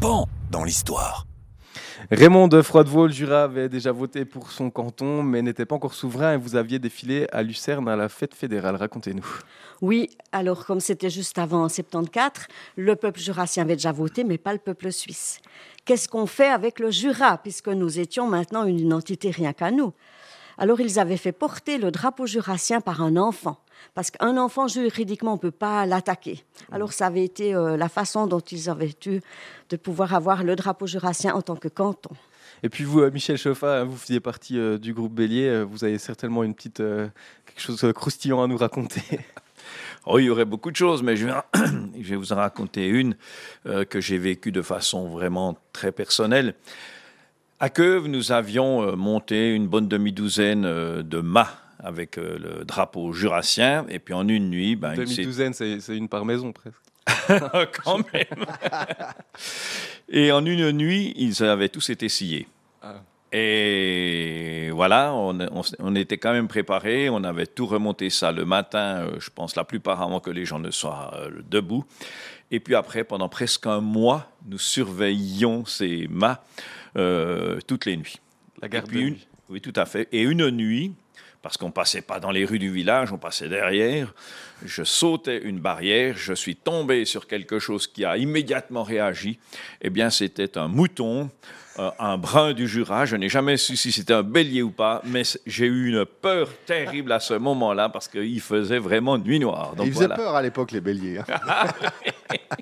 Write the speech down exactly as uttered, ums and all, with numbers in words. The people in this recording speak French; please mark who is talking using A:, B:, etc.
A: avant dans l'histoire.
B: Raymond de Froidevaux, le Jura, avait déjà voté pour son canton, mais n'était pas encore souverain et vous aviez défilé à Lucerne à la fête fédérale. Racontez-nous.
C: Oui, alors comme c'était juste avant soixante-quatorze, le peuple jurassien avait déjà voté, mais pas le peuple suisse. Qu'est-ce qu'on fait avec le Jura, puisque nous étions maintenant une identité rien qu'à nous? Alors ils avaient fait porter le drapeau jurassien par un enfant, parce qu'un enfant, juridiquement, on ne peut pas l'attaquer. Alors ça avait été euh, la façon dont ils avaient eu de pouvoir avoir le drapeau jurassien en tant que canton.
B: Et puis vous, Michel Chauffat, vous faisiez partie euh, du groupe Bélier. Vous avez certainement une petite, euh, quelque chose de croustillant à nous raconter.
D: Oh, il y aurait beaucoup de choses, mais je vais, je vais vous en raconter une euh, que j'ai vécue de façon vraiment très personnelle. À Queuve, nous avions euh, monté une bonne demi-douzaine euh, de mâts avec euh, le drapeau jurassien. Et puis en une nuit... Ben,
B: demi-douzaine, c'est, c'est une par maison presque.
D: Quand même. Et en une nuit, ils avaient tous été sciés. Ah. Et voilà, on, on, on était quand même préparés. On avait tout remonté ça le matin, euh, je pense la plupart avant que les gens ne soient euh, debout. Et puis après, pendant presque un mois, nous surveillions ces mâts euh, toutes les nuits.
B: La garde
D: et puis
B: de
D: une,
B: nuit.
D: Oui, tout à fait. Et une nuit, parce qu'on passait pas dans les rues du village, on passait derrière, je sautais une barrière, je suis tombé sur quelque chose qui a immédiatement réagi. Eh bien, c'était un mouton, euh, un brun du Jura. Je n'ai jamais su si c'était un bélier ou pas, mais j'ai eu une peur terrible à ce moment-là parce qu'il faisait vraiment nuit noire. Donc,
E: il faisait
D: voilà.
E: peur à l'époque, les béliers. Hein.